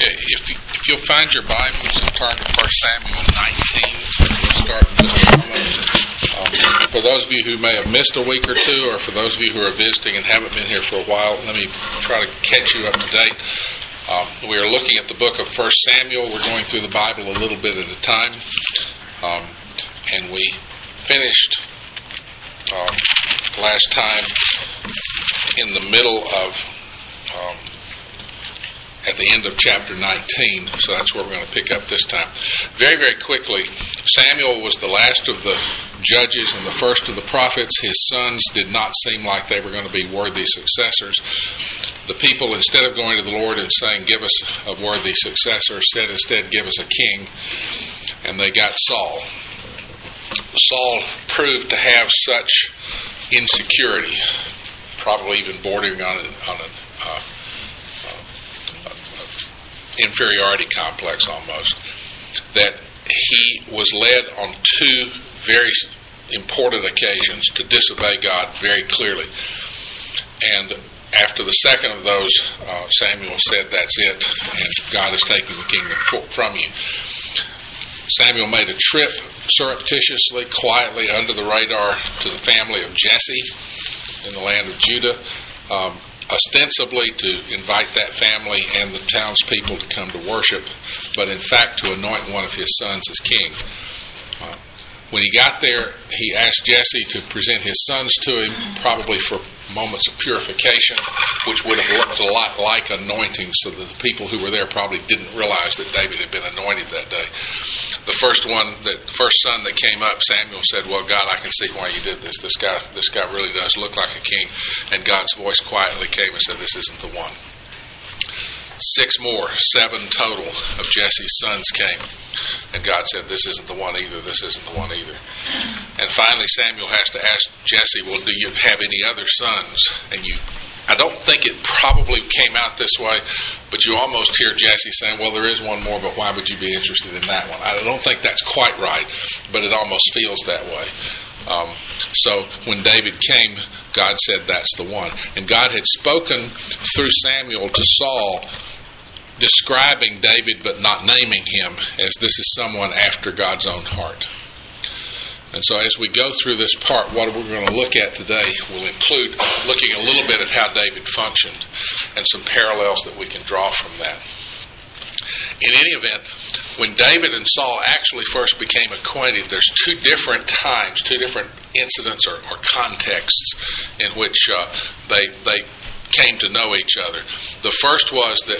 If you'll find your Bibles and turn to 1 Samuel 19, we'll start in just a moment. For those of you who may have missed a week or two, or for those of you who are visiting and haven't been here for a while, let me try to catch you up to date. We are looking at the book of 1 Samuel. We're going through the Bible a little bit at a time. And we finished last time in the middle of at the end of chapter 19, so that's where we're going to pick up this time. Very, very quickly, Samuel was the last of the judges and the first of the prophets. His sons did not seem like they were going to be worthy successors. The people, instead of going to the Lord and saying, "Give us a worthy successor," said instead, "Give us a king," and they got Saul. Saul proved to have such insecurity, probably even bordering on an inferiority complex almost, that he was led on two very important occasions to disobey God very clearly. And after the second of those, Samuel said, "That's it, and God is taking the kingdom from you." Samuel made a trip surreptitiously, quietly, under the radar to the family of Jesse in the land of Judah, ostensibly to invite that family and the townspeople to come to worship, but in fact to anoint one of his sons as king. When he got there, he asked Jesse to present his sons to him, probably for moments of purification, which would have looked a lot like anointing, so that the people who were there probably didn't realize that David had been anointed that day. The first son that came up, Samuel said, "Well, God, I can see why you did this. This guy really does look like a king." And God's voice quietly came and said, "This isn't the one." 7 total of Jesse's sons came. And God said, "This isn't the one either, this isn't the one either." And finally Samuel has to ask Jesse, "Well, do you have any other sons?" And I don't think it probably came out this way, but you almost hear Jesse saying, "Well, there is one more, but why would you be interested in that one?" I don't think that's quite right, but it almost feels that way. So when David came, God said, "That's the one." And God had spoken through Samuel to Saul, describing David but not naming him, as this is someone after God's own heart. And so as we go through this part, what we're going to look at today will include looking a little bit at how David functioned and some parallels that we can draw from that. In any event, when David and Saul actually first became acquainted, there's two different times, two different incidents or contexts in which they came to know each other. The first was that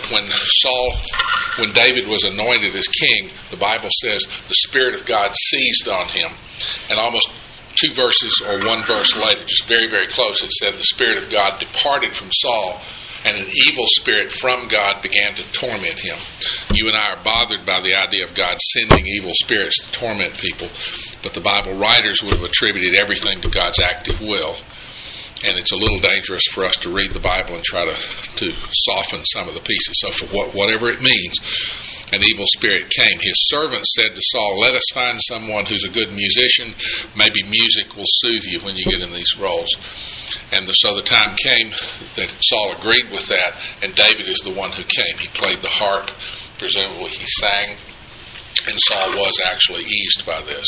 when David was anointed as king, the Bible says the Spirit of God seized on him. And almost 2 verses or 1 verse later, just very, very close, it said the Spirit of God departed from Saul, and an evil spirit from God began to torment him. You and I are bothered by the idea of God sending evil spirits to torment people, but the Bible writers would have attributed everything to God's active will. And it's a little dangerous for us to read the Bible and try to soften some of the pieces. So for whatever it means, an evil spirit came. His servant said to Saul, "Let us find someone who's a good musician. Maybe music will soothe you when you get in these roles." And so the time came that Saul agreed with that, and David is the one who came. He played the harp, presumably he sang, and Saul was actually eased by this.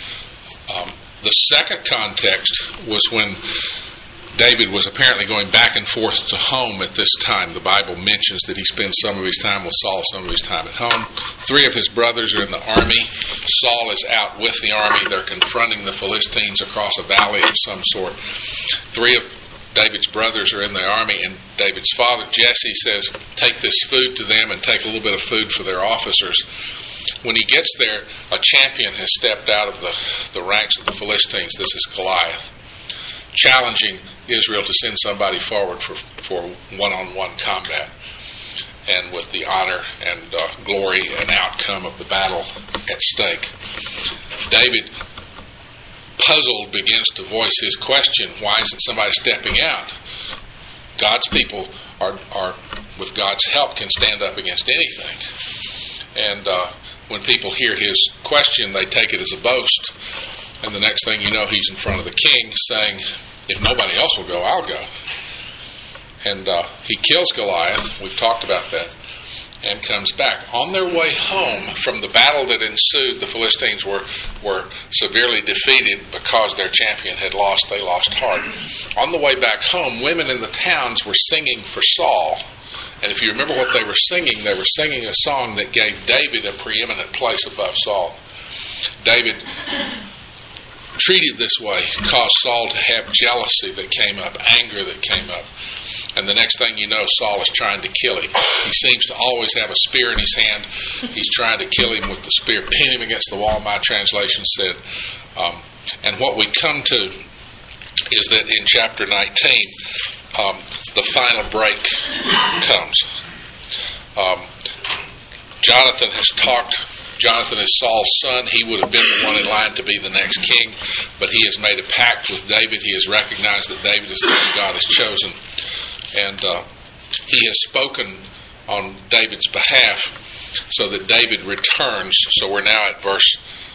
The second context was when David was apparently going back and forth to home at this time. The Bible mentions that he spends some of his time with Saul, some of his time at home. 3 of his brothers are in the army. Saul is out with the army. They're confronting the Philistines across a valley of some sort. 3 of David's brothers are in the army, and David's father, Jesse, says, "Take this food to them and take a little bit of food for their officers." When he gets there, a champion has stepped out of the ranks of the Philistines. This is Goliath, challenging Israel to send somebody forward for one-on-one combat, and with the honor and glory and outcome of the battle at stake. David, puzzled, begins to voice his question, why isn't somebody stepping out? God's people are with God's help, can stand up against anything. And when people hear his question, they take it as a boast. And the next thing you know, he's in front of the king saying, "If nobody else will go, I'll go." And he kills Goliath. We've talked about that. and comes back. On their way home from the battle that ensued, the Philistines were severely defeated because their champion had lost. They lost heart. On the way back home, women in the towns were singing for Saul. And if you remember what they were singing a song that gave David a preeminent place above Saul. David, treated this way, caused Saul to have jealousy that came up, anger that came up. And the next thing you know, Saul is trying to kill him. He seems to always have a spear in his hand. He's trying to kill him with the spear, pin him against the wall, my translation said. And what we come to is that in chapter 19, the final break comes. Jonathan has talked. Jonathan is Saul's son. He would have been the one in line to be the next king, but he has made a pact with David. He has recognized that David is the one God has chosen. And he has spoken on David's behalf so that David returns. So we're now at verse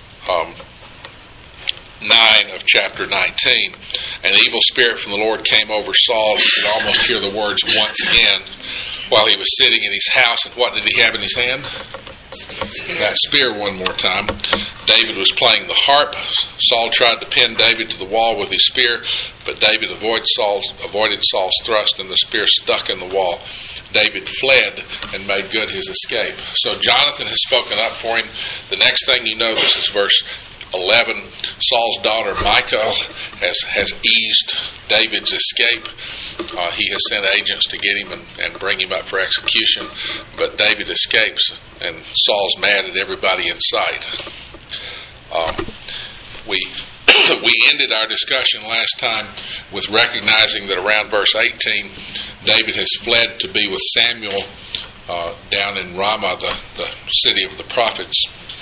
9 of chapter 19. An evil spirit from the Lord came over Saul. You could almost hear the words once again while he was sitting in his house. And what did he have in his hand? That spear one more time. David was playing the harp. Saul tried to pin David to the wall with his spear, but David avoided Saul's thrust, and the spear stuck in the wall. David fled and made good his escape. So Jonathan has spoken up for him. The next thing you know, this is verse 11. Saul's daughter Michal has eased David's escape. He has sent agents to get him and bring him up for execution, but David escapes, and Saul's mad at everybody in sight. We ended our discussion last time with recognizing that around verse 18, David has fled to be with Samuel down in Ramah, the city of the prophets.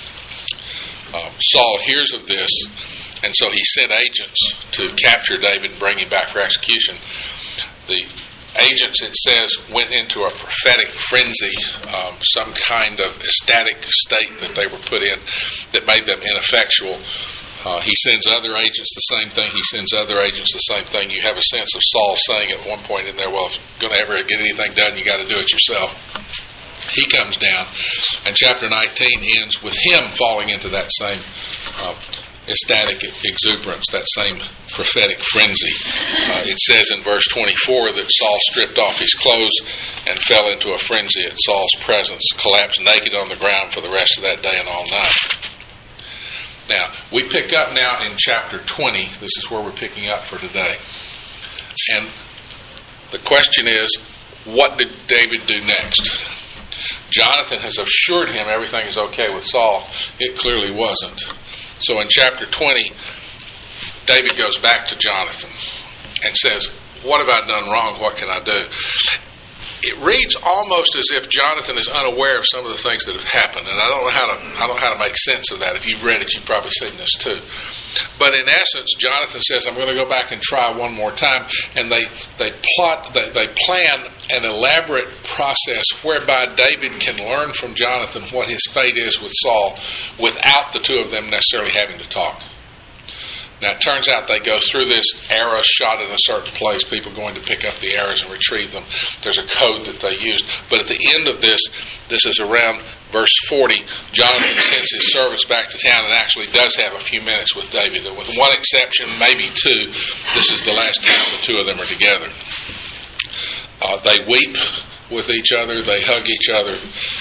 Saul hears of this, and so he sent agents to capture David and bring him back for execution. The agents, it says, went into a prophetic frenzy, some kind of ecstatic state that they were put in that made them ineffectual. He sends other agents the same thing. He sends other agents the same thing. You have a sense of Saul saying at one point in there, well, if you're going to ever get anything done, you got to do it yourself. He comes down, and chapter 19 ends with him falling into that same ecstatic exuberance, that same prophetic frenzy. It says in verse 24 that Saul stripped off his clothes and fell into a frenzy at Saul's presence, collapsed naked on the ground for the rest of that day and all night. Now, we pick up now in chapter 20. This is where we're picking up for today. And the question is, what did David do next? Jonathan has assured him everything is okay with Saul. It clearly wasn't. So in chapter 20, David goes back to Jonathan and says, what have I done wrong? What can I do? It reads almost as if Jonathan is unaware of some of the things that have happened, and I don't know how to make sense of that. If you've read it, you've probably seen this too. But in essence, Jonathan says, I'm going to go back and try one more time, and they plan an elaborate process whereby David can learn from Jonathan what his fate is with Saul without the two of them necessarily having to talk. Now, it turns out they go through this, arrows shot in a certain place, people going to pick up the arrows and retrieve them. There's a code that they used. But at the end of this is around verse 40, Jonathan sends his servants back to town and actually does have a few minutes with David. And with one exception, maybe two, this is the last time the two of them are together. They weep with each other. They hug each other.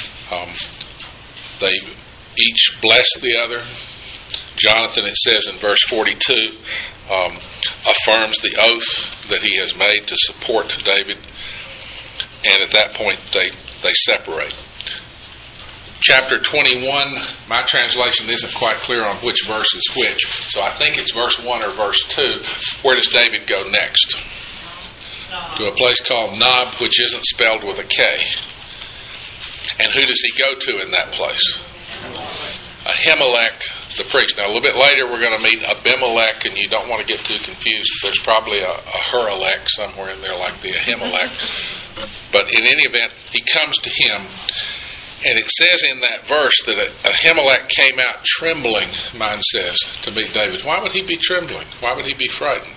They each bless the other. Jonathan, it says in verse 42, affirms the oath that he has made to support David. And at that point, they separate. Chapter 21, my translation isn't quite clear on which verse is which. So I think it's verse 1 or verse 2. Where does David go next? To a place called Nob, which isn't spelled with a K. And who does he go to in that place? Ahimelech, the priest. Now, a little bit later, we're going to meet Abimelech, and you don't want to get too confused. There's probably a Hurelech somewhere in there, like the Ahimelech. But in any event, he comes to him, and it says in that verse that Ahimelech came out trembling, mine says, to meet David. Why would he be trembling? Why would he be frightened?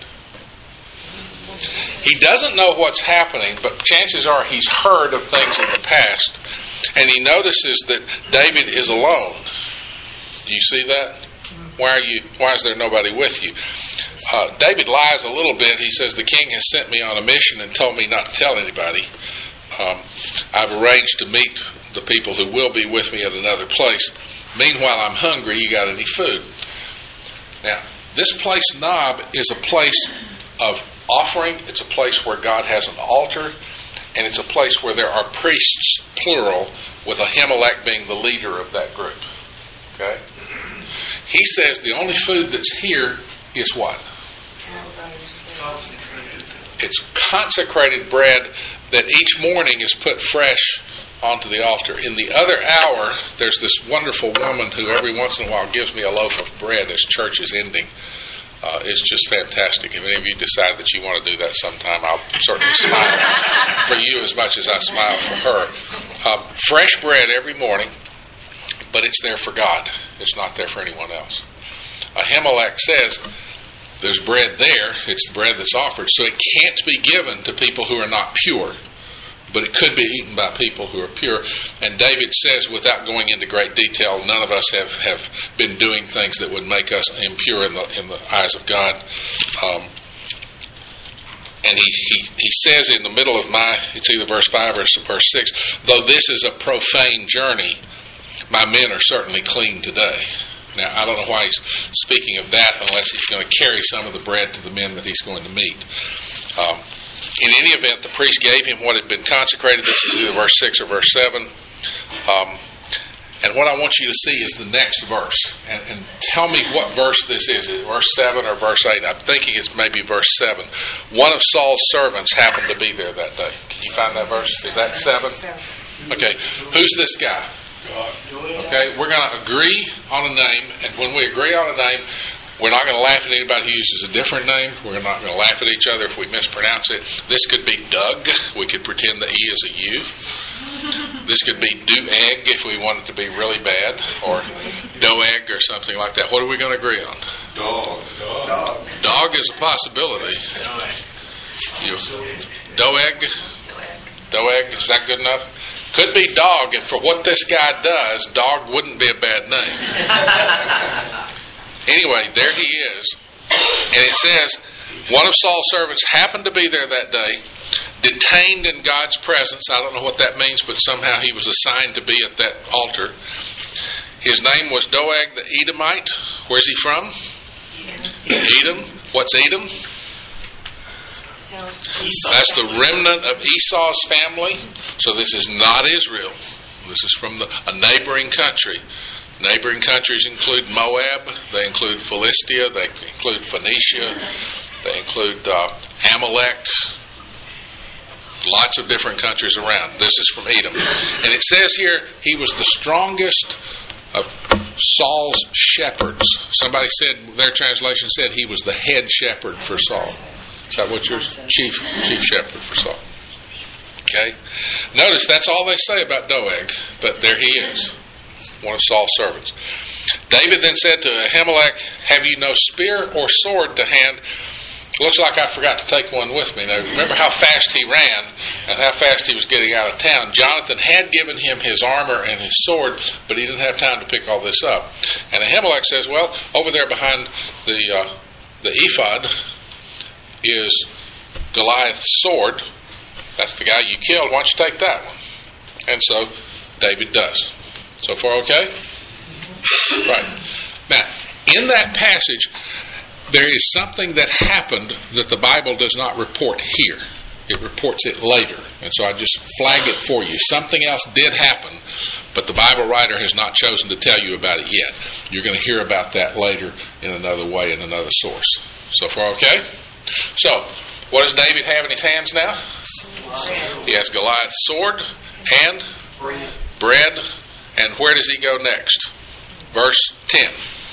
He doesn't know what's happening, but chances are he's heard of things in the past. And he notices that David is alone. Do you see that? Why is there nobody with you? David lies a little bit. He says, the king has sent me on a mission and told me not to tell anybody. I've arranged to meet the people who will be with me at another place. Meanwhile, I'm hungry. You got any food? Now, this place, Nob, is a place of offering. It's a place where God has an altar. And it's a place where there are priests, plural, with Ahimelech being the leader of that group. Okay? He says the only food that's here is what? It's consecrated bread that each morning is put fresh onto the altar. In the other hour, there's this wonderful woman who every once in a while gives me a loaf of bread as church is ending. It's just fantastic. If any of you decide that you want to do that sometime, I'll certainly smile for you as much as I smile for her. Fresh bread every morning, but it's there for God. It's not there for anyone else. Ahimelech says there's bread there. It's the bread that's offered. So it can't be given to people who are not pure, but it could be eaten by people who are pure. And David says, without going into great detail, none of us have been doing things that would make us impure in the eyes of God. And he says in the middle of it's either verse 5 or verse 6, though this is a profane journey, my men are certainly clean today. Now, I don't know why he's speaking of that unless he's going to carry some of the bread to the men that he's going to meet. In any event, the priest gave him what had been consecrated. This is either verse 6 or verse 7. And what I want you to see is the next verse. And tell me what verse this is. Is it verse 7 or verse 8? I'm thinking it's maybe verse 7. One of Saul's servants happened to be there that day. Can you find that verse? Is that 7? Okay. Who's this guy? Okay. We're going to agree on a name. And when we agree on a name, we're not going to laugh at anybody who uses a different name. We're not going to laugh at each other if we mispronounce it. This could be Doug. We could pretend the E is a U. This could be Doeg if we want it to be really bad, or Doeg or something like that. What are we going to agree on? Dog is a possibility. Doeg? Doeg, is that good enough? Could be dog, and for what this guy does, dog wouldn't be a bad name. Anyway, there he is. And it says, one of Saul's servants happened to be there that day, detained in God's presence. I don't know what that means, but somehow he was assigned to be at that altar. His name was Doeg the Edomite. Where's he from? Edom. What's Edom? That's the remnant of Esau's family. So this is not Israel. This is from a neighboring country. Neighboring countries include Moab. They include Philistia. They include Phoenicia. They include Amalek. Lots of different countries around. This is from Edom. And it says here, he was the strongest of Saul's shepherds. Somebody said, their translation said he was the head shepherd for Saul. Is that what yours? Chief shepherd for Saul. Okay? Notice that's all they say about Doeg, but there he is, one of Saul's servants. David then said to Ahimelech, have you no spear or sword to hand? Looks like I forgot to take one with me. Now, remember how fast he ran and how fast he was getting out of town. Jonathan had given him his armor and his sword, but he didn't have time to pick all this up. And Ahimelech says, well, over there behind the ephod is Goliath's sword. That's the guy you killed. Why don't you take that one? And so David does. So far, okay? Right. Now, in that passage, there is something that happened that the Bible does not report here. It reports it later. And so I just flag it for you. Something else did happen, but the Bible writer has not chosen to tell you about it yet. You're going to hear about that later in another way, in another source. So far, okay? So, what does David have in his hands now? He has Goliath's sword and bread. And where does he go next? Verse 10.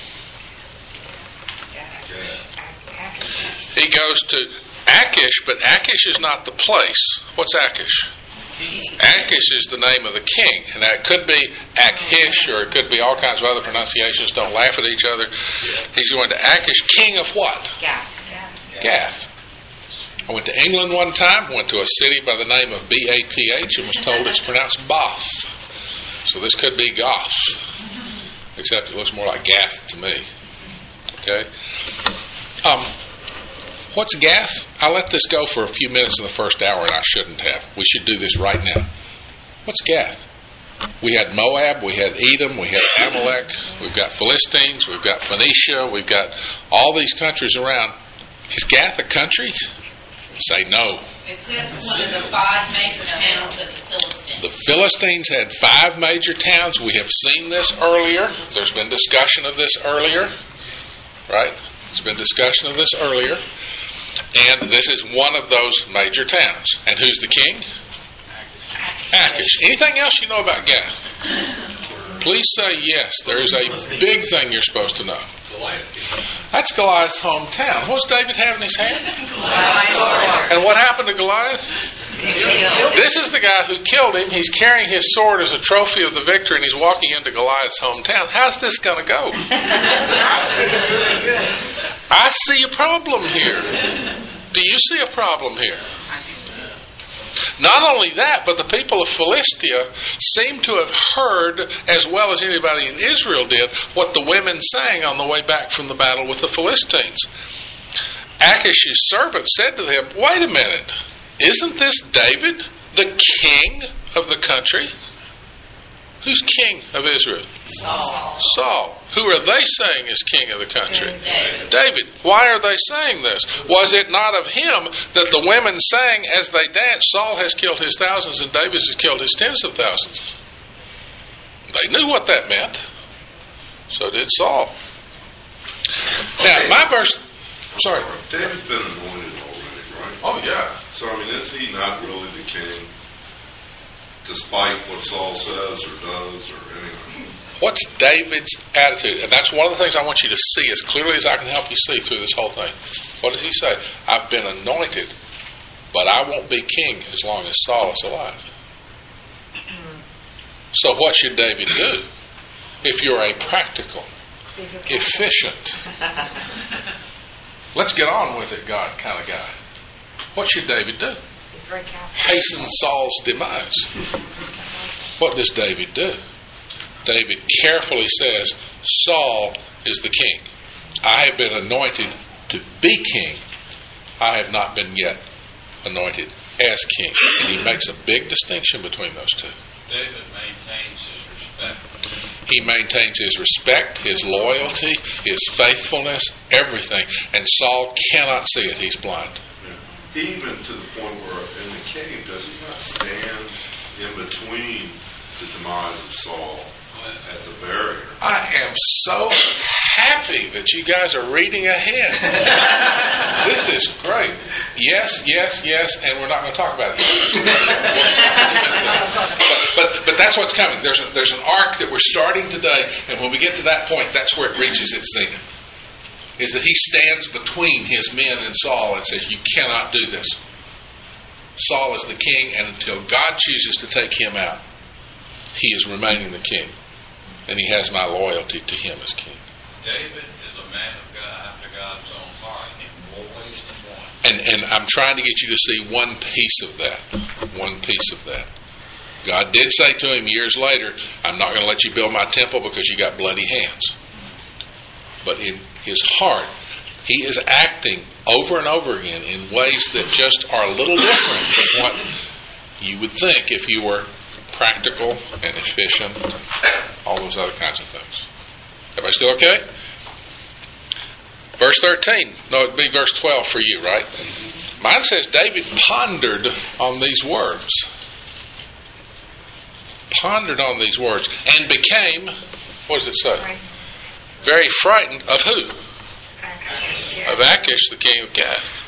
He goes to Achish, but Achish is not the place. What's Achish? Achish is the name of the king. And that could be Achish, or it could be all kinds of other pronunciations. Don't laugh at each other. He's going to Achish, king of what? Gath. I went to England one time, went to a city by the name of Bath, and was told it's pronounced Bath. So this could be Goth, except it looks more like Gath to me. Okay? What's Gath? I let this go for a few minutes in the first hour, and I shouldn't have. We should do this right now. What's Gath? We had Moab, we had Edom, we had Amalek, we've got Philistines, we've got Phoenicia, we've got all these countries around. Is Gath a country? Say no. It says one of the 5 major towns of the Philistines. The Philistines had 5 major towns. We have seen this earlier. There's been discussion of this earlier. Right? There's been discussion of this earlier. And this is one of those major towns. And who's the king? Achish. Anything else you know about Gath? Please say yes. There is a big thing you're supposed to know. That's Goliath's hometown. What's David have in his hand? And what happened to Goliath? This is the guy who killed him. He's carrying his sword as a trophy of the victory, and he's walking into Goliath's hometown. How's this going to go? I see a problem here. Do you see a problem here? Not only that, but the people of Philistia seem to have heard, as well as anybody in Israel did, what the women sang on the way back from the battle with the Philistines. Achish's servant said to them, "Wait a minute, isn't this David, the king of the country?" Who's king of Israel? Saul. Who are they saying is king of the country? David. Why are they saying this? Was it not of him that the women sang as they danced, "Saul has killed his thousands and David has killed his tens of thousands"? They knew what that meant. So did Saul. Now, my verse... Sorry. David's been anointed already, right? Oh, yeah. So, is he not really the king? Despite what Saul says or does or anything. What's David's attitude? And that's one of the things I want you to see as clearly as I can help you see through this whole thing. What does he say? I've been anointed, but I won't be king as long as Saul is alive. So what should David do? If you're a practical, efficient, let's get on with it, God kind of guy, what should David do? Hasten Saul's demise. What does David do? David carefully says, Saul is the king. I have been anointed to be king. I have not been yet anointed as king. And he makes a big distinction between those two. David maintains his respect. He maintains his respect, his loyalty, his faithfulness, everything. And Saul cannot see it. He's blind. Even to the point where in the cave, does he not stand in between the demise of Saul as a barrier? I am so happy that you guys are reading ahead. This is great. Yes, and we're not going to talk about it. But that's what's coming. There's an arc that we're starting today, and when we get to that point, that's where it reaches its zenith. Is that he stands between his men and Saul and says, you cannot do this. Saul is the king, and until God chooses to take him out, he is remaining the king. And he has my loyalty to him as king. David is a man of God after God's own heart in more ways than one. And I'm trying to get you to see one piece of that. One piece of that. God did say to him years later, I'm not going to let you build my temple because you got bloody hands. But in his heart, he is acting over and over again in ways that just are a little different than what you would think if you were practical and efficient, all those other kinds of things. Everybody still okay? Verse 13. No, it'd be verse 12 for you, right? Mine says David pondered on these words. Pondered on these words and became, what does it say? Very frightened of who? Of Achish, the king of Gath.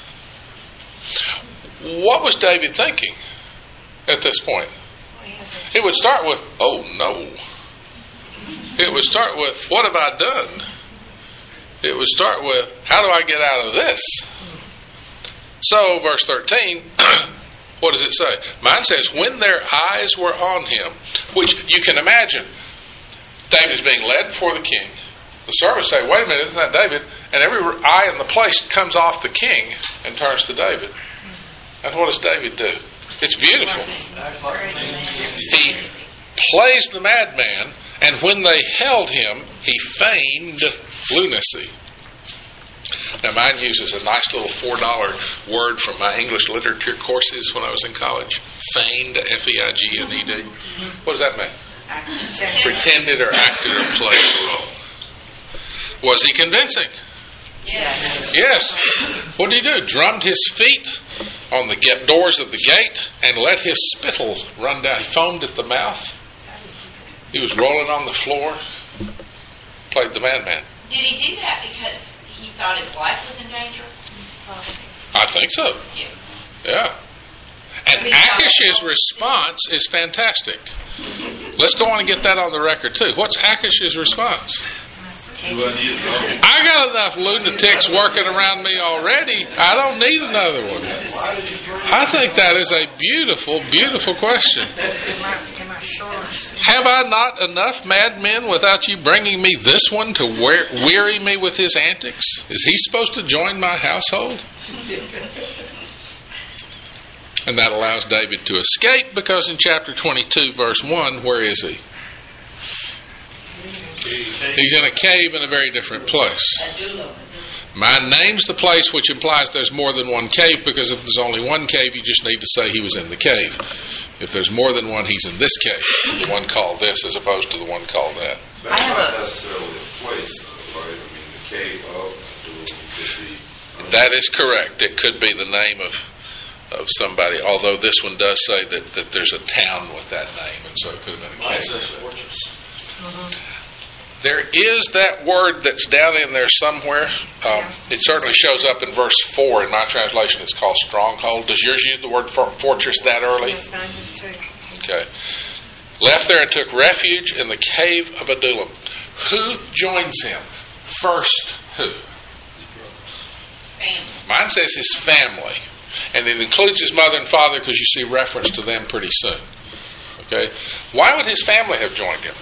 What was David thinking at this point? It would start with, oh no. It would start with, what have I done? It would start with, how do I get out of this? So, verse 13, what does it say? Mine says, when their eyes were on him, which you can imagine, David is being led before the king. The servants say, wait a minute, isn't that David? And every eye in the place comes off the king and turns to David. And what does David do? It's beautiful. plays the madman, and when they held him, he feigned lunacy. Now, mine uses a nice little $4 word from my English literature courses when I was in college. Feigned, F-E-I-G-N-E-D. What does that mean? Pretended or acted or played a role. Was he convincing? Yes. Yes. What did he do? Drummed his feet on the doors of the gate and let his spittle run down. He foamed at the mouth. He was rolling on the floor. Played the madman. Did he do that because he thought his life was in danger? I think so. Yeah. Yeah. And Achish's response is fantastic. Let's go on and get that on the record too. What's Achish's response? I got enough lunatics working around me already. I don't need another one. I think that is a beautiful, beautiful question. Have I not enough madmen without you bringing me this one to weary me with his antics? Is he supposed to join my household? And that allows David to escape, because in chapter 22, verse 1, where is he? He's in a cave in a very different place. Mine names the place, which implies there's more than one cave, because if there's only one cave, you just need to say he was in the cave. If there's more than one, he's in this cave, the one called this as opposed to the one called that. That's not necessarily a place, though, right? I mean, the cave of Adullam could be... That is correct. It could be the name of somebody, although this one does say that there's a town with that name, and so it could have been a cave. There is that word that's down in there somewhere. It certainly shows up in verse 4. In my translation, it's called stronghold. Does yours use the word fortress that early? Yes, mine did too. Okay. Left there and took refuge in the cave of Adullam. Who joins him? First, who? Family. Mine says his family. And it includes his mother and father, because you see reference to them pretty soon. Okay? Why would his family have joined him?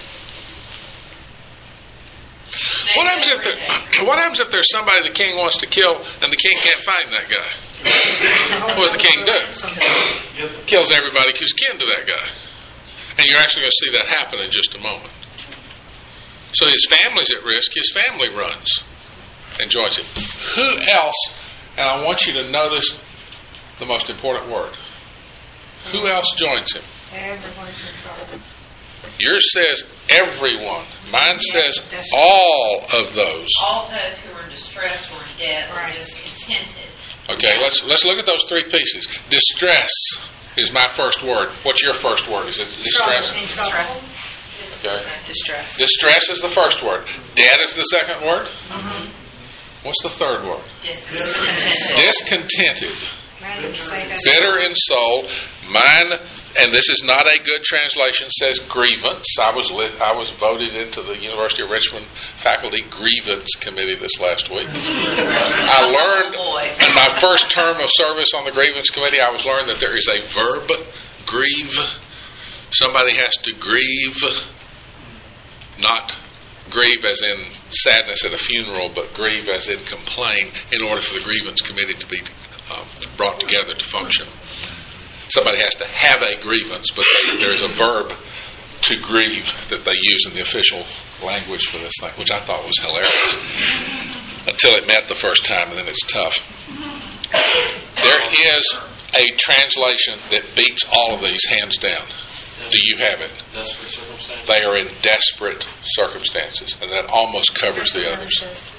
What happens if there's somebody the king wants to kill and the king can't find that guy? What does the king do? Kills everybody who's kin to that guy. And you're actually going to see that happen in just a moment. So his family's at risk. His family runs and joins him. Who else? And I want you to notice the most important word. Who else joins him? Everyone's in trouble. Yours says everyone. Mine says all of those. All those who are distressed or in debt or discontented. Okay, let's look at those three pieces. Distress is my first word. What's your first word? Is it distress? Distress. Okay. Distress. Distress is the first word. Debt is the second word. Mm-hmm. What's the third word? Discontented. Discontented. Bitter Bitter in soul. Mine, and this is not a good translation, says grievance. I was voted into the University of Richmond faculty grievance committee this last week. I learned in my first term of service on the grievance committee, I was learned that there is a verb, grieve. Somebody has to grieve, not grieve as in sadness at a funeral, but grieve as in complain, in order for the grievance committee to be brought together to function. Somebody has to have a grievance, but there is a verb to grieve that they use in the official language for this thing, which I thought was hilarious until it met the first time, and then it's tough. There is a translation that beats all of these hands down. Do you have it? Desperate circumstances. They are in desperate circumstances, and that almost covers the others.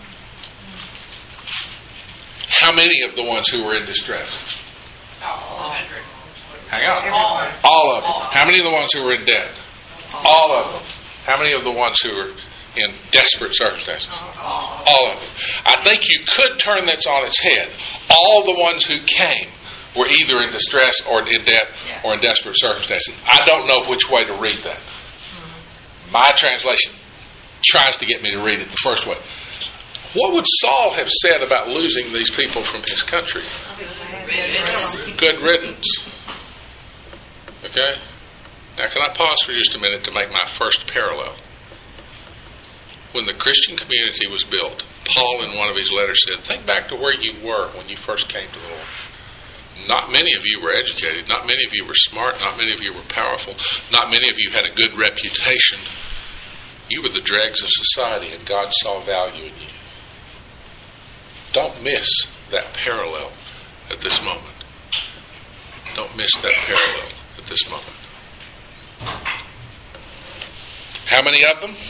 How many of the ones who were in distress? 100. Hang on. All of them. How many of the ones who were in debt? All of them. How many of the ones who were in desperate circumstances? All of them. I think you could turn this on its head. All the ones who came were either in distress or in debt or in desperate circumstances. I don't know which way to read that. My translation tries to get me to read it the first way. What would Saul have said about losing these people from his country? Good riddance. Okay? Now, can I pause for just a minute to make my first parallel? When the Christian community was built, Paul in one of his letters said, think back to where you were when you first came to the Lord. Not many of you were educated. Not many of you were smart. Not many of you were powerful. Not many of you had a good reputation. You were the dregs of society, and God saw value in you. Don't miss that parallel at this moment. Don't miss that parallel at this moment. How many of them?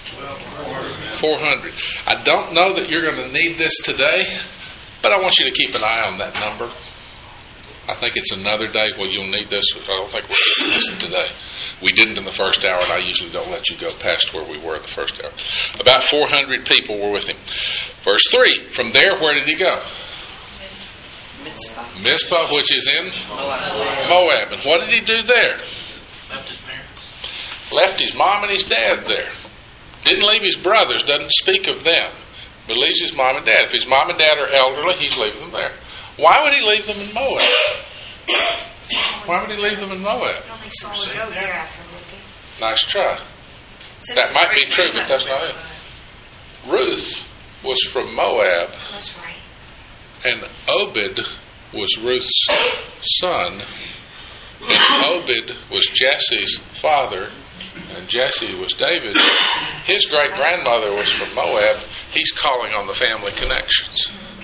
400. I don't know that you're going to need this today, but I want you to keep an eye on that number. I think it's another day where you'll need this. I don't think we're going to use it today. We didn't in the first hour, and I usually don't let you go past where we were in the first hour. About 400 people were with him. Verse 3, from there, where did he go? Mizpah, which is in Moab. And what did he do there? Left his parents. Left his mom and his dad there. Didn't leave his brothers, doesn't speak of them, but leaves his mom and dad. If his mom and dad are elderly, he's leaving them there. Why would he leave them in Moab? Why would he leave them in Moab? I don't think Saul would go there after, would he? Nice try. That might be true, but that's not it. Ruth was from Moab, That's right. and Obed was Ruth's son, and Obed was Jesse's father, and Jesse was David. His great-grandmother was from Moab. He's calling on the family connections.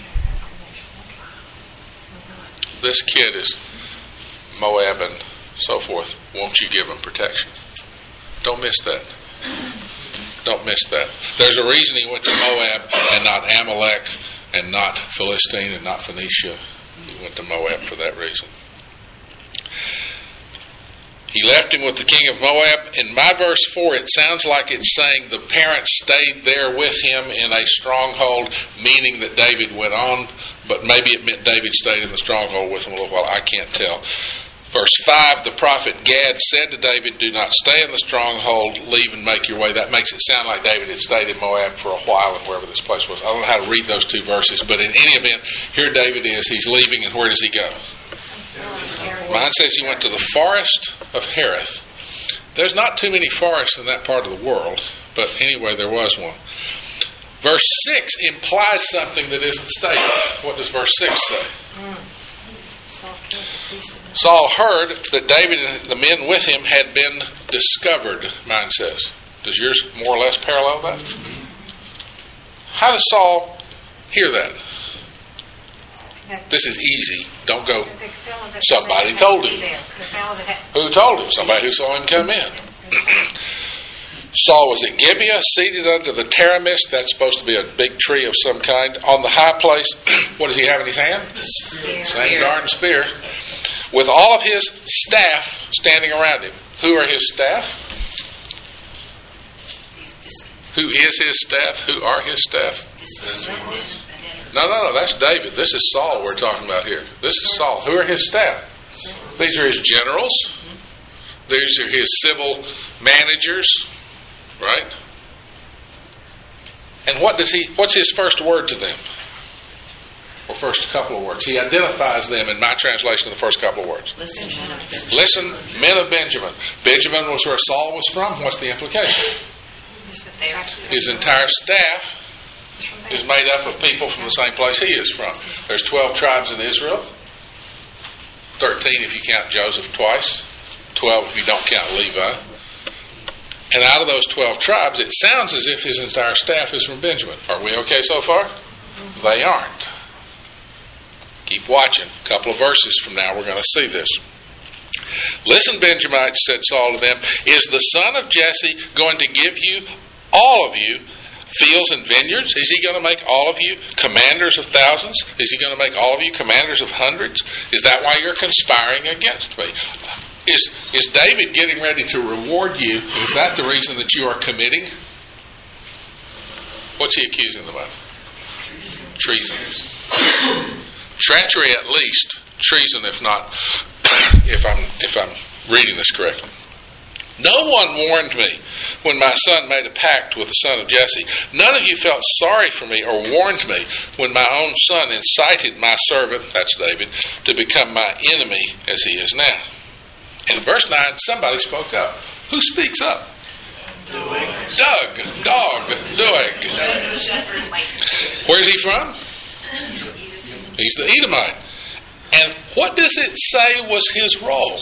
This kid is Moab and so forth. Won't you give him protection? Don't miss that. Don't miss that. There's a reason he went to Moab and not Amalek and not Philistine and not Phoenicia. He went to Moab for that reason. He left him with the king of Moab. In my verse 4, it sounds like it's saying the parents stayed there with him in a stronghold, meaning that David went on, but maybe it meant David stayed in the stronghold with him a little while. I can't tell. Verse 5, the prophet Gad said to David, do not stay in the stronghold, leave and make your way. That makes it sound like David had stayed in Moab for a while and wherever this place was. I don't know how to read those two verses, but in any event, here David is. He's leaving, and where does he go? Mine says he went to the forest of Hereth. There's not too many forests in that part of the world, but anyway, there was one. Verse 6 implies something that isn't stated. What does verse 6 say? Saul heard that David and the men with him had been discovered, mine says. Does yours more or less parallel that? How does Saul hear that? This is easy. Don't go, somebody told him. Who told him? Somebody who saw him come in. Saul was at Gibeah, seated under the Taramis. That's supposed to be a big tree of some kind. On the high place, what does he have in his hand? Same darn spear. With all of his staff standing around him. Who are his staff? Who is his staff? Who are his staff? No, that's David. This is Saul we're talking about here. This is Saul. Who are his staff? These are his generals. These are his civil managers. Right? And what's his first word to them? Or first couple of words. He identifies them in my translation of the first couple of words. Listen, men of Benjamin. Benjamin was where Saul was from. What's the implication? His entire staff is made up of people from the same place he is from. There's 12 tribes in Israel. 13 if you count Joseph twice. 12 if you don't count Levi. And out of those 12 tribes, it sounds as if his entire staff is from Benjamin. Are we okay so far? They aren't. Keep watching. A couple of verses from now, we're going to see this. Listen, Benjamites, said Saul to them, is the son of Jesse going to give you, all of you, fields and vineyards? Is he going to make all of you commanders of thousands? Is he going to make all of you commanders of hundreds? Is that why you're conspiring against me? Is David getting ready to reward you? Is that the reason that you are committing? What's he accusing them of? Treason. Treachery at least. Treason if not, if I'm reading this correctly. No one warned me when my son made a pact with the son of Jesse. None of you felt sorry for me or warned me when my own son incited my servant, that's David, to become my enemy as he is now. In verse 9, somebody spoke up. Who speaks up? Doeg. Where's he from? He's the Edomite. And what does it say was his role?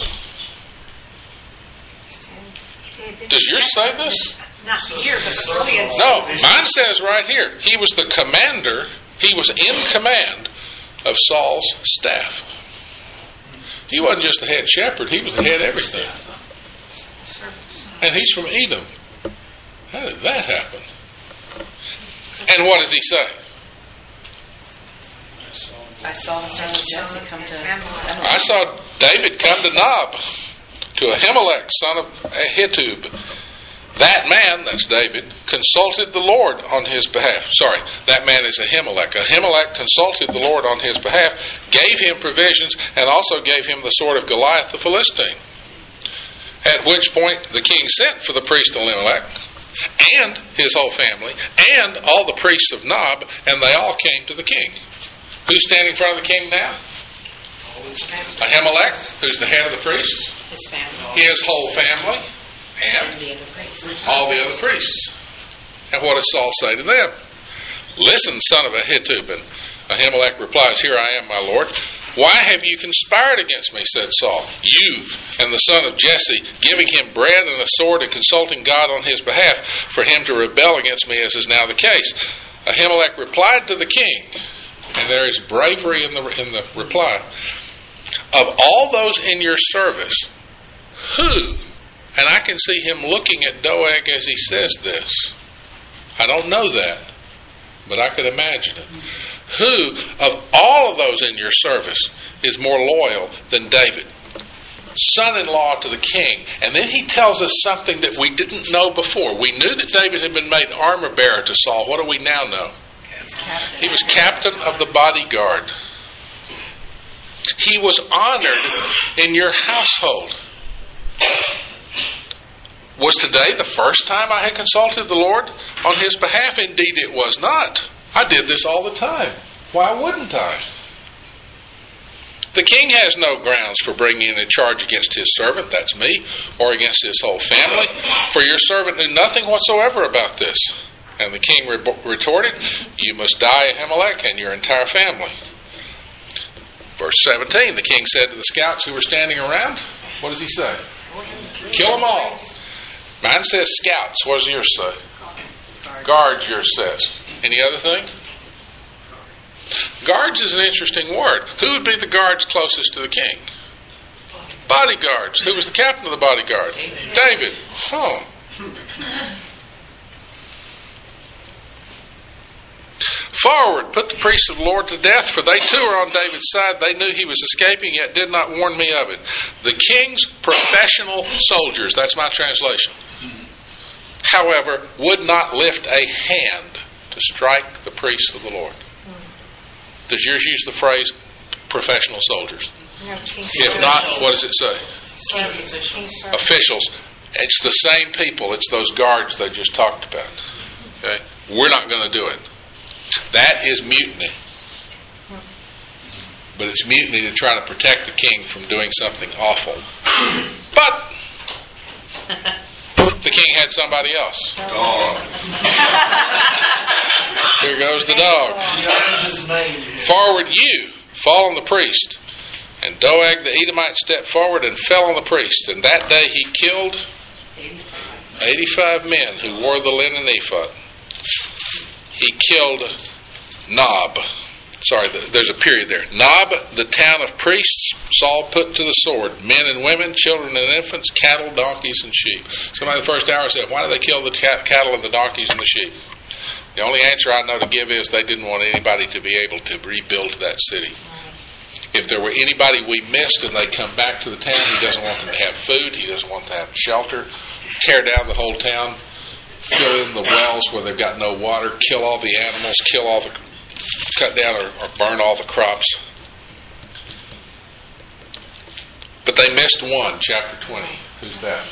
Does yours say this? Not here, but Philippians. No, mine says right here. He was the commander. He was in command of Saul's staff. He wasn't just the head shepherd. He was the head everything. And he's from Edom. How did that happen? And what does he say? I saw the son of Jesse come to Amalek. I saw David come to Nob, to Ahimelech, son of Ahitub. That man, that's David, consulted the Lord on his behalf. Sorry, that man is Ahimelech. Ahimelech consulted the Lord on his behalf, gave him provisions, and also gave him the sword of Goliath the Philistine. At which point the king sent for the priest Elimelech and his whole family and all the priests of Nob, and they all came to the king. Who's standing in front of the king now? Ahimelech, who's the head of the priests. His family. His whole family. And the other priests. All the other priests. And what does Saul say to them? Listen, son of Ahitub. And Ahimelech replies, Here I am, my lord. Why have you conspired against me, said Saul, you and the son of Jesse, giving him bread and a sword and consulting God on his behalf for him to rebel against me, as is now the case. Ahimelech replied to the king, and there is bravery in the reply, of all those in your service, who, and I can see him looking at Doeg as he says this. I don't know that, but I could imagine it. Who of all of those in your service is more loyal than David, son-in-law to the king? And then he tells us something that we didn't know before. We knew that David had been made armor bearer to Saul. What do we now know? He was captain of the bodyguard. He was honored in your household. Was today the first time I had consulted the Lord on his behalf? Indeed it was not. I did this all the time. Why wouldn't I? The king has no grounds for bringing in a charge against his servant, that's me, or against his whole family, for your servant knew nothing whatsoever about this. And the king retorted, You must die, Ahimelech, and your entire family. Verse 17, the king said to the scouts who were standing around, what does he say? Kill them all. Mine says scouts. What does yours say? Guards, yours says. Any other thing? Guards is an interesting word. Who would be the guards closest to the king? Bodyguards. Who was the captain of the bodyguard? David. Huh. Forward, put the priests of the Lord to death, for they too are on David's side. They knew he was escaping, yet did not warn me of it. The king's professional soldiers, that's my translation, however, would not lift a hand to strike the priests of the Lord. Does yours use the phrase professional soldiers? If not, what does it say? Officials. It's the same people. It's those guards they just talked about. Okay? We're not going to do it. That is mutiny. But it's mutiny to try to protect the king from doing something awful. But the king had somebody else. Dog. Here goes the dog. Forward you, fall on the priest. And Doeg the Edomite stepped forward and fell on the priest. And that day he killed 85 men who wore the linen ephod. He killed Nob. Sorry, there's a period there. Nob, the town of priests, Saul put to the sword. Men and women, children and infants, cattle, donkeys, and sheep. Somebody the first hour said, why do they kill the cattle and the donkeys and the sheep? The only answer I know to give is they didn't want anybody to be able to rebuild that city. If there were anybody we missed and they come back to the town, he doesn't want them to have food, he doesn't want them to have shelter, tear down the whole town, fill in the wells where they've got no water, kill all the animals, cut down or burn all the crops. But they missed one, chapter 20. Who's that?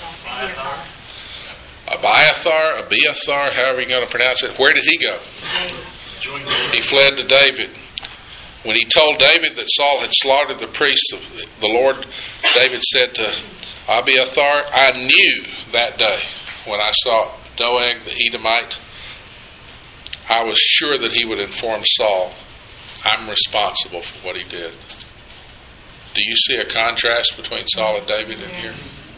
Abiathar, however you're going to pronounce it. Where did he go? He fled to David. When he told David that Saul had slaughtered the priests of the Lord, David said to Abiathar, I knew that day when I saw Doeg the Edomite, I was sure that he would inform Saul, I'm responsible for what he did. Do you see a contrast between Saul and David in here?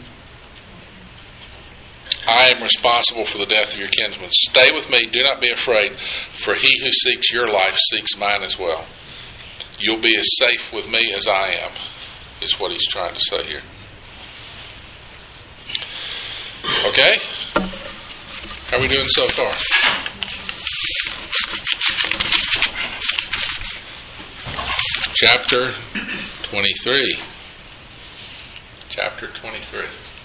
I am responsible for the death of your kinsmen. Stay with me. Do not be afraid, for he who seeks your life seeks mine as well. You'll be as safe with me as I am, is what he's trying to say here. Okay? How are we doing so far? Chapter 23. Chapter 23.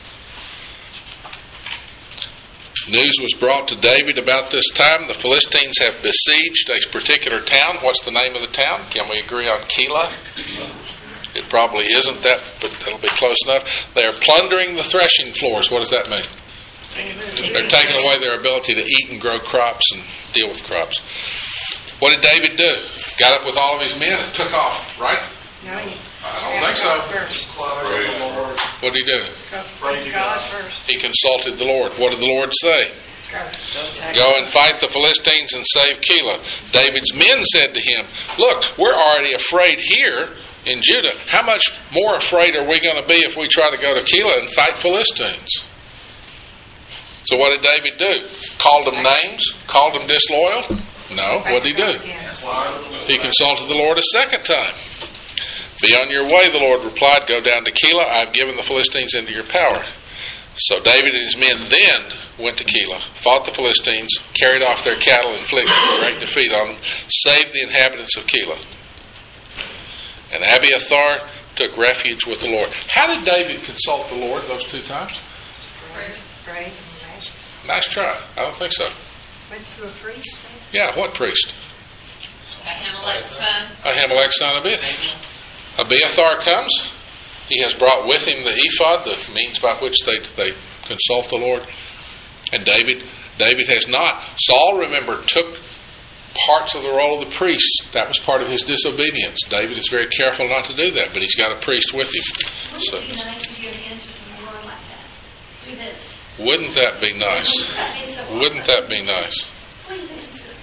News was brought to David about this time. The Philistines have besieged a particular town. What's the name of the town? Can we agree on Keilah? It probably isn't that, but it'll be close enough. They are plundering the threshing floors. What does that mean? They're taking away their ability to eat and grow crops and deal with crops. What did David do? Got up with all of his men and took off, right? No, I don't think so. What did he do? God first. He consulted the Lord. What did the Lord say? Go and fight the Philistines and save Keilah. David's men said to him, look, we're already afraid here in Judah. How much more afraid are we going to be if we try to go to Keilah and fight Philistines? So what did David do? Called them names? Called them disloyal? No. What did he do? He consulted the Lord a second time. Be on your way, the Lord replied. Go down to Keilah. I have given the Philistines into your power. So David and his men then went to Keilah, fought the Philistines, carried off their cattle, inflicted great defeat on them, saved the inhabitants of Keilah. And Abiathar took refuge with the Lord. How did David consult the Lord those two times? Pray. Nice try. I don't think so. Went through a priest. Yeah, what priest? Ahimelech's son. Ahimelech's son Abiathar. Abiathar comes. He has brought with him the ephod, the means by which they consult the Lord. And David has not. Saul, remember, took parts of the role of the priest. That was part of his disobedience. David is very careful not to do that, but he's got a priest with him. Wouldn't it be nice to give an answer from the Lord like that? Do this. Wouldn't that be nice? Wouldn't that be nice? Please answer.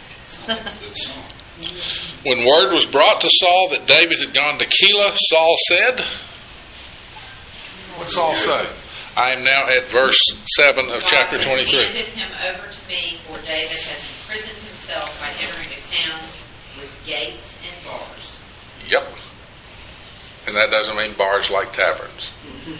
When word was brought to Saul that David had gone to Keilah, Saul said, what Saul say? I am now at verse 7 of chapter 23. God has handed him over to me, for David has imprisoned himself by entering a town with gates and bars. Yep. And that doesn't mean bars like taverns.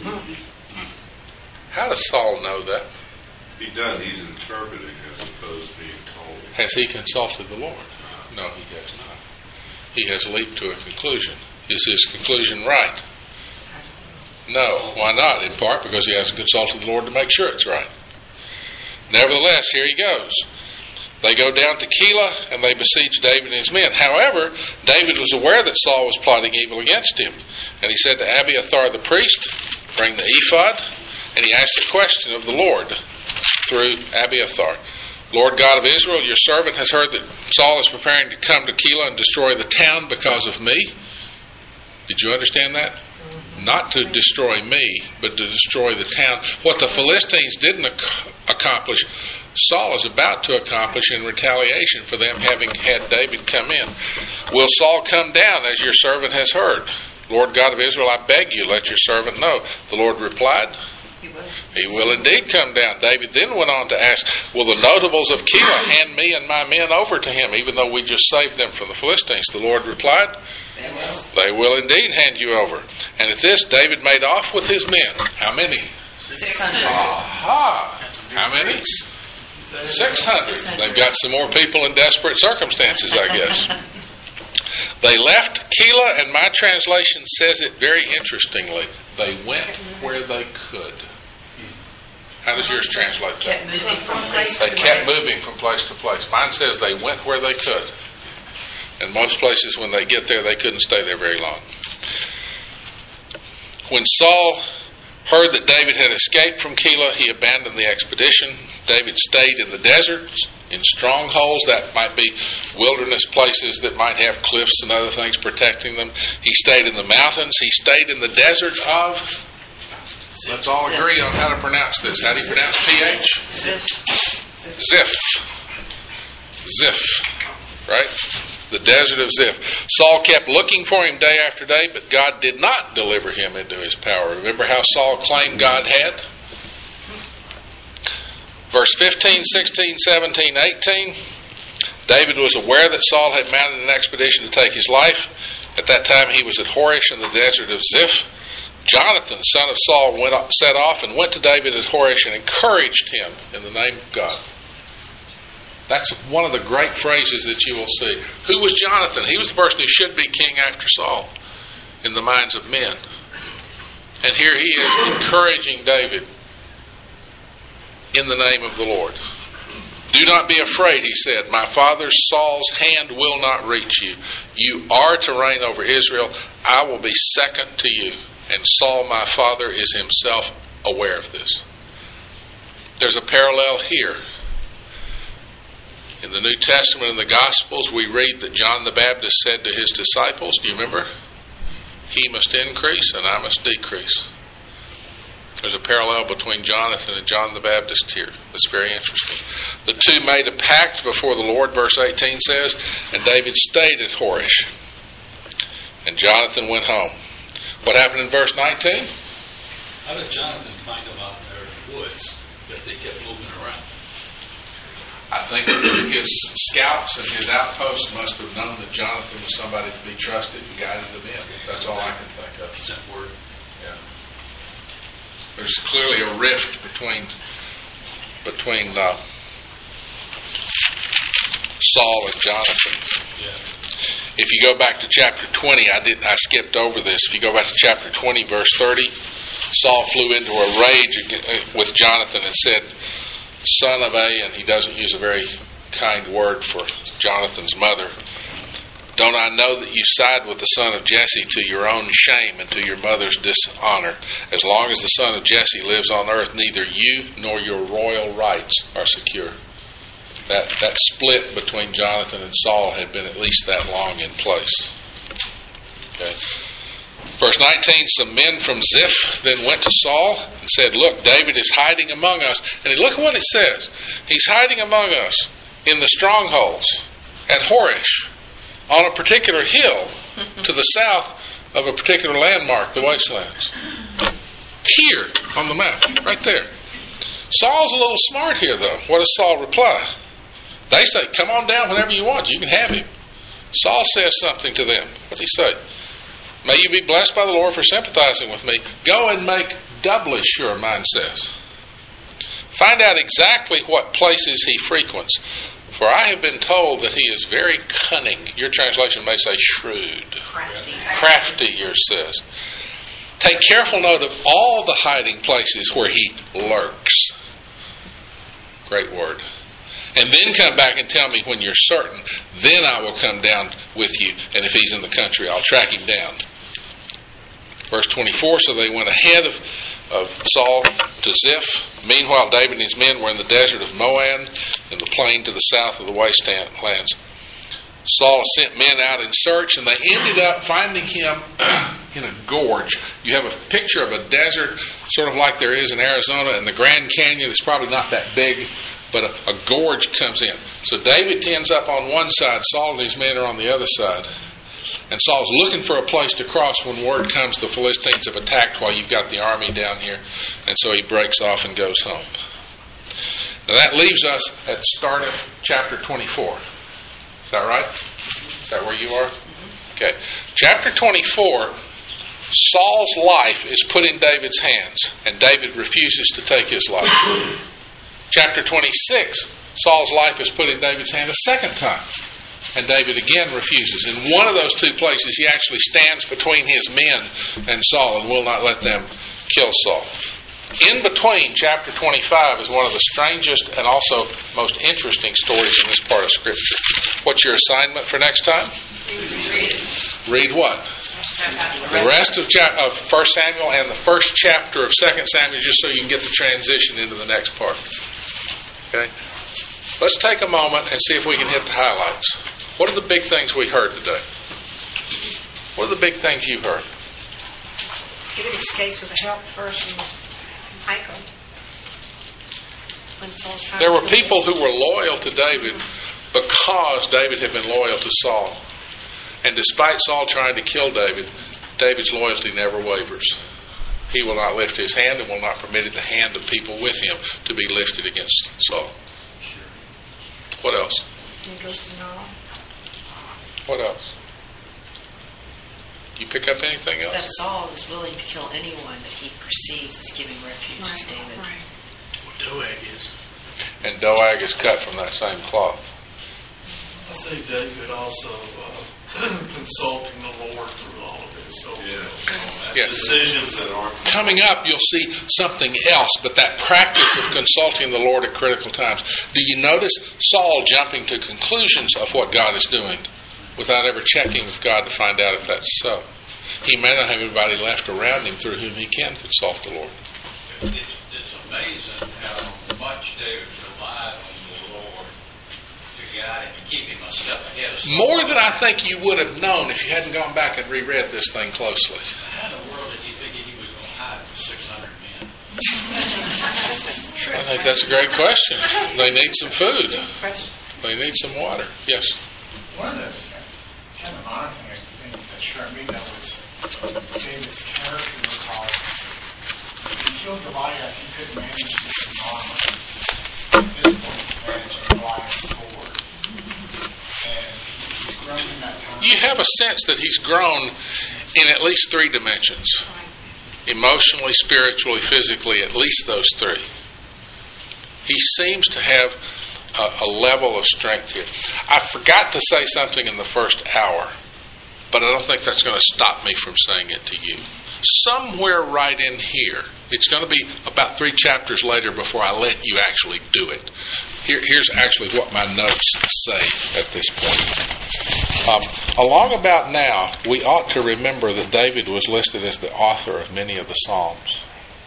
How does Saul know that? He does. He's interpreting as opposed to being told. Has he consulted the Lord? No, he has not. He has leaped to a conclusion. Is his conclusion right? No. Why not? In part because he hasn't consulted the Lord to make sure it's right. Nevertheless, here he goes. They go down to Keilah and they besiege David and his men. However, David was aware that Saul was plotting evil against him. And he said to Abiathar the priest, bring the ephod. And he asked a question of the Lord through Abiathar. Lord God of Israel, your servant has heard that Saul is preparing to come to Keilah and destroy the town because of me. Did you understand that? Not to destroy me, but to destroy the town. What the Philistines didn't accomplish, Saul is about to accomplish in retaliation for them having had David come in. Will Saul come down as your servant has heard? Lord God of Israel, I beg you, let your servant know. The Lord replied, He will indeed come down. David then went on to ask, will the notables of Keilah hand me and my men over to him, even though we just saved them from the Philistines? The Lord replied, they will indeed hand you over. And at this, David made off with his men. How many? 600. Aha! How many? 600. They've got some more people in desperate circumstances, I guess. They left Keilah, and my translation says it very interestingly. They went where they could. How does yours translate that? Kept moving from place They to kept place. moving from place to place. Mine says they went where they could. And most places, when they get there, they couldn't stay there very long. When Saul heard that David had escaped from Keilah, he abandoned the expedition. David stayed in the deserts, in strongholds. That might be wilderness places that might have cliffs and other things protecting them. He stayed in the mountains. He stayed in the desert of... Let's all agree on how to pronounce this. How do you pronounce PH? Ziph. Ziph. Right? the desert of Ziph. Saul kept looking for him day after day, but God did not deliver him into his power. Remember how Saul claimed God had? Verse 15, 16, 17, 18. David was aware that Saul had mounted an expedition to take his life. At that time he was at Horish in the desert of Ziph. Jonathan, son of Saul, set off and went to David at Horish and encouraged him in the name of God. That's one of the great phrases that you will see. Who was Jonathan? He was the person who should be king after Saul in the minds of men. And here he is encouraging David in the name of the Lord. Do not be afraid, he said. My father Saul's hand will not reach you. You are to reign over Israel. I will be second to you. And Saul, my father, is himself aware of this. There's a parallel here. In the New Testament and the Gospels, we read that John the Baptist said to his disciples, do you remember? He must increase and I must decrease. There's a parallel between Jonathan and John the Baptist here. That's very interesting. The two made a pact before the Lord, verse 18 says, and David stayed at Horish. And Jonathan went home. What happened in verse 19? How did Jonathan find them out there in the woods that they kept moving around? I think that his scouts and his outposts must have known that Jonathan was somebody to be trusted and guided them in. That's all I can think of. Is that word? Yeah. There's clearly a rift between Saul and Jonathan. Yeah. If you go back to chapter 20, I skipped over this. If you go back to chapter 20, verse 30, Saul flew into a rage with Jonathan and said, son of A, and he doesn't use a very kind word for Jonathan's mother. Don't I know that you side with the son of Jesse to your own shame and to your mother's dishonor? As long as the son of Jesse lives on earth, neither you nor your royal rights are secure. That split between Jonathan and Saul had been at least that long in place. Okay. Verse 19, some men from Ziph then went to Saul and said, look, David is hiding among us. And look at what it says. He's hiding among us in the strongholds at Horish, on a particular hill to the south of a particular landmark, the wastelands. Here on the map, right there. Saul's a little smart here, though. What does Saul reply? They say, come on down whenever you want. You can have him. Saul says something to them. What does he say? May you be blessed by the Lord for sympathizing with me. Go and make doubly sure, mine says. Find out exactly what places he frequents. For I have been told that he is very cunning. Your translation may say shrewd. Crafty, yours says. Take careful note of all the hiding places where he lurks. Great word. And then come back and tell me when you're certain. Then I will come down with you. And if he's in the country, I'll track him down. Verse 24, so they went ahead of Saul to Ziph. Meanwhile, David and his men were in the desert of Moab, in the plain to the south of the wastelands. Saul sent men out in search, and they ended up finding him in a gorge. You have a picture of a desert, sort of like there is in Arizona, and the Grand Canyon is probably not that big, but a gorge comes in. So David ends up on one side, Saul and his men are on the other side. And Saul's looking for a place to cross when word comes the Philistines have attacked while you've got the army down here. And so he breaks off and goes home. Now that leaves us at the start of chapter 24. Is that right? Is that where you are? Okay. Chapter 24, Saul's life is put in David's hands, and David refuses to take his life. Chapter 26, Saul's life is put in David's hand a second time, and David again refuses. In one of those two places, he actually stands between his men and Saul and will not let them kill Saul. In between, chapter 25 is one of the strangest and also most interesting stories in this part of Scripture. What's your assignment for next time? Read what? The rest of 1 Samuel and the first chapter of 2 Samuel, just so you can get the transition into the next part. Okay? Let's take a moment and see if we can hit the highlights. What are the big things we heard today? What are the big things you heard? David escapes with the help first from Michael. When Saul's trying There were to kill him. people who were loyal to David because David had been loyal to Saul. And despite Saul trying to kill David, David's loyalty never wavers. He will not lift his hand and will not permit the hand of people with him to be lifted against Saul. What else? He goes to Noah. What else? You pick up anything else? That Saul is willing to kill anyone that he perceives as giving refuge to David. Doeg is. And Doeg is cut from that same cloth. I see David also consulting the Lord through all of this. So decisions that aren't. Coming up, you'll see something else, but that practice of consulting the Lord at critical times. Do you notice Saul jumping to conclusions of what God is doing without ever checking with God to find out if that's so? He may not have anybody left around him through whom he can consult the Lord. It's amazing how much David relied on the Lord to guide him and keep him a step ahead of Saul. More than I think you would have known if you hadn't gone back and reread this thing closely. How in the world did he think he was going to hide from 600 men? I think that's a great question. They need some food. They need some water. Yes? One of the kind of odd thing that struck me, though, was David's character, because he killed Goliath. He couldn't manage his armor. At this point, he managed Goliath's sword. And he's grown in that time. You have a sense that he's grown in at least three dimensions. Emotionally, spiritually, physically, at least those three. He seems to have a level of strength here. I forgot to say something in the first hour, but I don't think that's going to stop me from saying it to you. Somewhere right in here, it's going to be about 3 chapters later before I let you actually do it. Here's actually what my notes say at this point. Along about now, we ought to remember that David was listed as the author of many of the Psalms.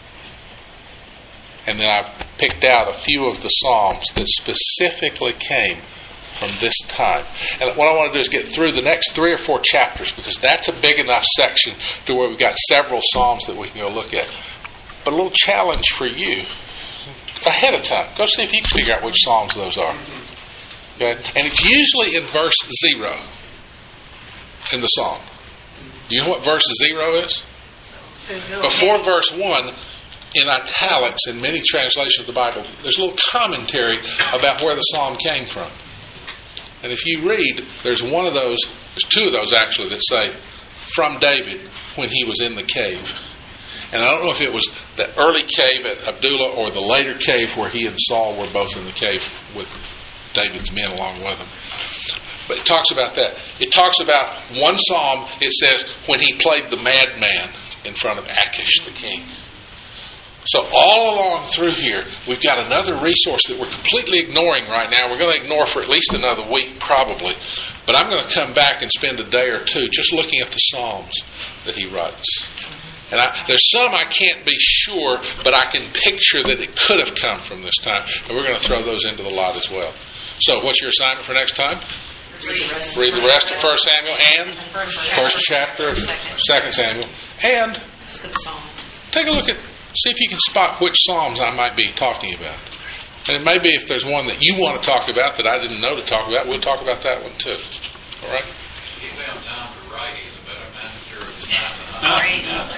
And then I've picked out a few of the Psalms that specifically came from this time. And what I want to do is get through the next 3 or 4 chapters, because that's a big enough section to where we've got several Psalms that we can go look at. But a little challenge for you, ahead of time, go see if you can figure out which Psalms those are. Okay? And it's usually in verse 0 in the Psalm. Do you know what verse 0 is? Before verse 1, in italics in many translations of the Bible, there's a little commentary about where the Psalm came from. And if you read, there's one of those, there's 2 of those actually that say, from David when he was in the cave. And I don't know if it was the early cave at Adullam or the later cave where he and Saul were both in the cave with David's men along with him. But it talks about that. It talks about one psalm, it says, when he played the madman in front of Achish the king. So all along through here, we've got another resource that we're completely ignoring right now. We're going to ignore for at least another week, probably. But I'm going to come back and spend a day or 2 just looking at the Psalms that he writes. And there's some I can't be sure, but I can picture that it could have come from this time. And we're going to throw those into the lot as well. So what's your assignment for next time? Read the rest of 1 Samuel and first chapter of 2 Samuel. And take a look at, see if you can spot which Psalms I might be talking about. And it may be if there's one that you want to talk about that I didn't know to talk about, we'll talk about that one too. All right? He found time to write. He's a better manager of the time.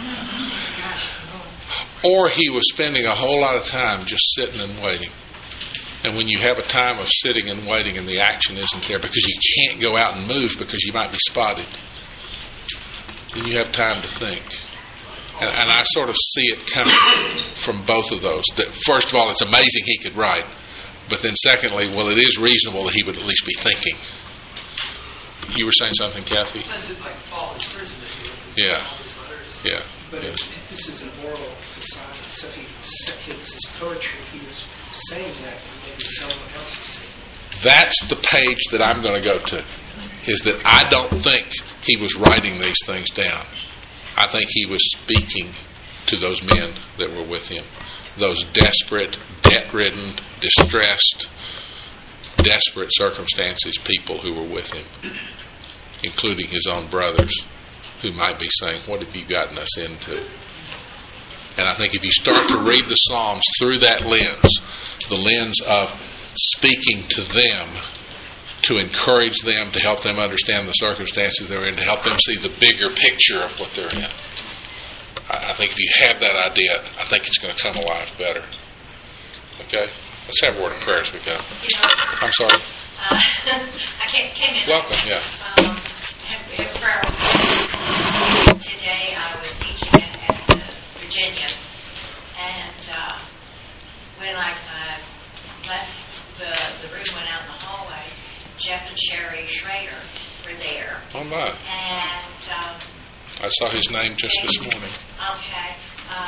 Or he was spending a whole lot of time just sitting and waiting. And when you have a time of sitting and waiting and the action isn't there because you can't go out and move because you might be spotted, then you have time to think. And I sort of see it coming from both of those. That first of all, it's amazing he could write. But then secondly, well, it is reasonable that he would at least be thinking. You were saying something, Kathy? That's like Paul in prison. Yeah. Yeah. But yeah. This is an oral society, so this is poetry. He was saying that maybe someone else. That's the page that I'm going to go to. Is that I don't think he was writing these things down. I think he was speaking to those men that were with him. Those desperate, debt-ridden, distressed, desperate circumstances people who were with him, including his own brothers, who might be saying, what have you gotten us into? And I think if you start to read the Psalms through that lens, the lens of speaking to them to encourage them, to help them understand the circumstances they're in, to help them see the bigger picture of what they're in. I think if you have that idea, I think it's going to come alive better. Okay? Let's have a word of prayer as we go. I'm sorry. I came in. Welcome, yeah. Have prayer. Today I was teaching at Virginia, and when I left the room, went out in the hallway, Jeff and Sherry Schrader were there. Oh, my. And I saw his name just this morning. Okay.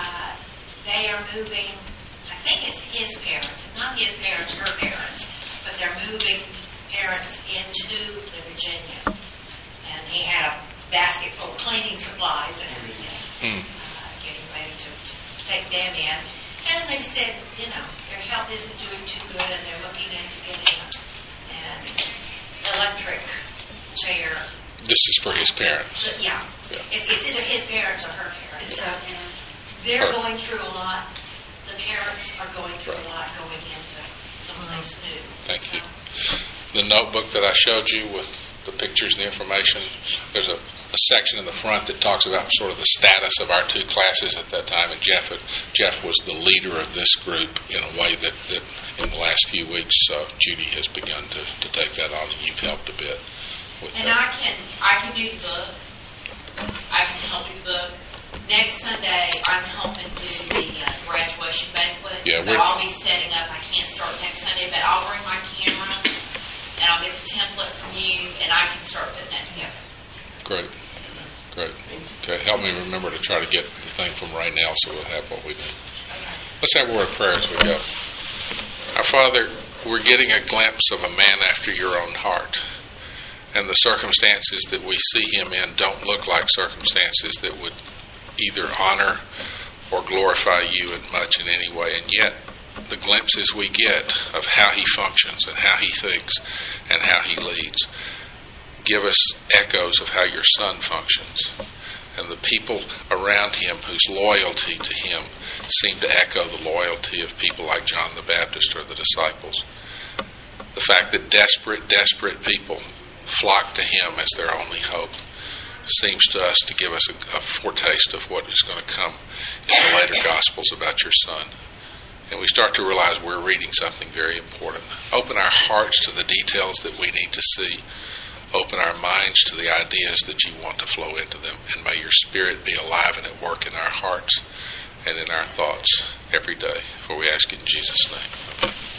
They are moving, I think it's his parents, not his parents, her parents, but they're moving parents into the Virginia. And he had a basket full of cleaning supplies and everything, getting ready to take them in. And they said, their health isn't doing too good, and they're looking into getting an electric chair. This is for his parents. Yeah. It's either his parents or her parents. So they're going through a lot. The parents are going through a lot going into someplace new. Thank you. The notebook that I showed you with the pictures and the information, there's a section in the front that talks about sort of the status of our two classes at that time, and Jeff was the leader of this group in a way that in the last few weeks Judy has begun to take that on, and you've helped a bit with and that. I can do the book. I can help you book. Next Sunday, I'm helping do the graduation banquet. Yeah, so I'll be setting up. I can't start next Sunday, but I'll bring my camera and I'll get the templates from you, and I can start putting that together. Great. Okay, help me remember to try to get the thing from right now so we'll have what we need. Okay. Let's have a word of prayer as we go. Our Father, we're getting a glimpse of a man after your own heart. And the circumstances that we see him in don't look like circumstances that would either honor or glorify you in much in any way. And yet, the glimpses we get of how he functions and how he thinks and how he leads give us echoes of how your Son functions. And the people around him whose loyalty to him seem to echo the loyalty of people like John the Baptist or the disciples. The fact that desperate people flock to him as their only hope seems to us to give us a foretaste of what is going to come in the later Gospels about your Son. And we start to realize we're reading something very important. Open our hearts to the details that we need to see. Open our minds to the ideas that you want to flow into them. And may your Spirit be alive and at work in our hearts and in our thoughts every day. For we ask it in Jesus' name. Amen.